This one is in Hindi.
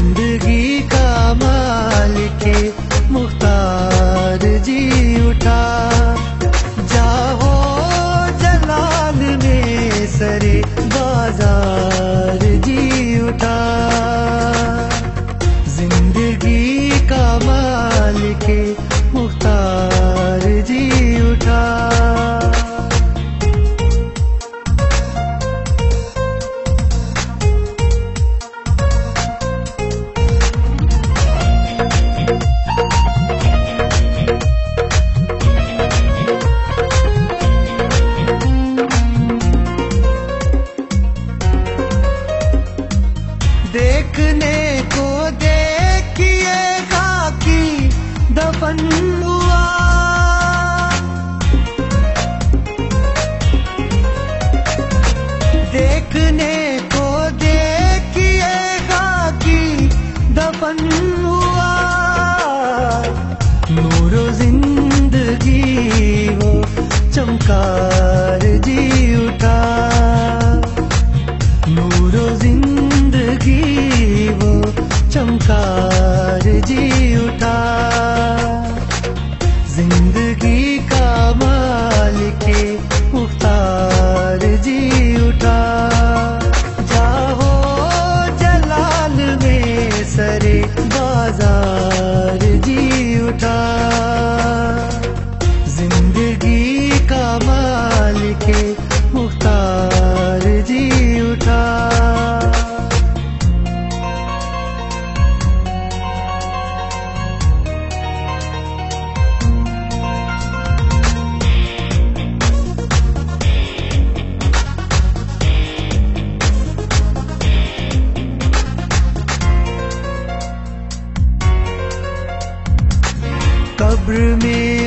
जिंदगी का मालिके मुख्तार जी उठा, जाहो जलाल में सरे बाजार जी उठा। जिंदगी का मालिके मुख्तार जी उठा। देखने को देखिए खाकी दफन हुआ, देखने को देखिए खाकी दफन हुआ। नूरो जिंदगी वो चमकार जी उठा, नूरो जिंदगी वो चमकार जी उठा। जिंदगी का मालिके मुख्तार जी उठा, जाहो जलाल में सरे बाजार जी उठा। जिंदगी का मालिके मुख्तार जी उठा। कब्र में